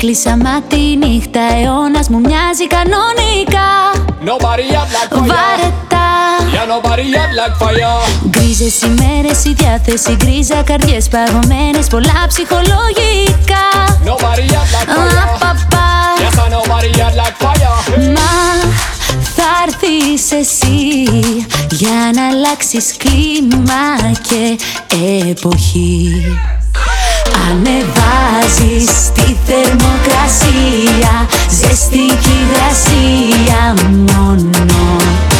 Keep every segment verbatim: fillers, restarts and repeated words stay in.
Έκλεισα μάτι, νύχτα αιώνας μου μοιάζει κανονικά. Nobody hot like fire. Βαρετά. Yeah, nobody hot like fire. Γκρίζες ημέρες, η διάθεση γκρίζα, καρδιές παγωμένες, πολλά ψυχολογικά. Nobody hot like fire. Απαπα. Yes, I nobody hot like fire. Μα θα έρθεις εσύ για να αλλάξεις κλίμα και εποχή. Ανεβάζεις τη θερμοκρασία, ζεστή κι υγρασία μόνο.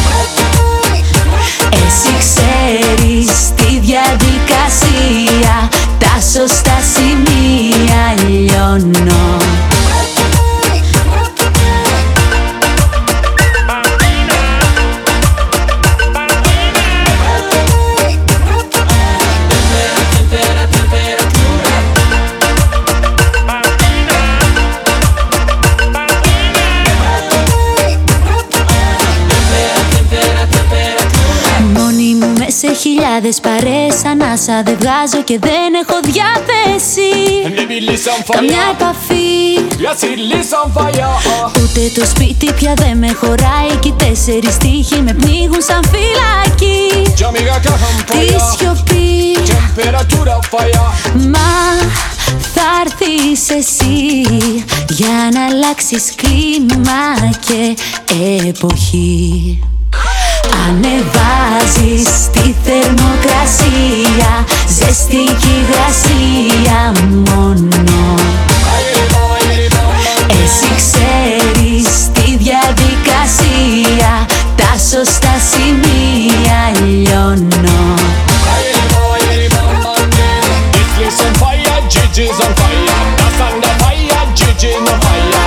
Εσύ ξέρεις τη διαδικασία, τα σωστά σημεία λιώνω. Σε χιλιάδες παρέες ανάσα δεν βγάζω και δεν έχω διάθεση. Καμιά επαφή. Ούτε το σπίτι πια δεν με χωράει κι οι τέσσερις τοίχοι με πνίγουν σαν φυλακή. Τη σιωπή. Μα θα έρθεις εσύ για να αλλάξεις κλίμα και εποχή. Ανεβάζεις τη θερμοκρασία, ζεστή κι υγρασία μόνο. Εσύ ξέρεις τη διαδικασία, τα σωστά σημεία λιώνω. This on fire, Gigi's on fire. That's under fire, Gigi no fire.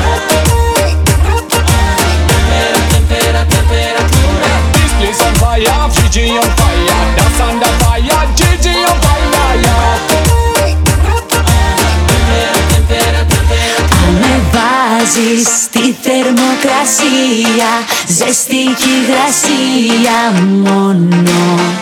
Gigi on fire, that's under fire, Gigi on fire, yeah. Ανεβάζεις τη θερμοκρασία, ζεστή κι υγρασία μόνο.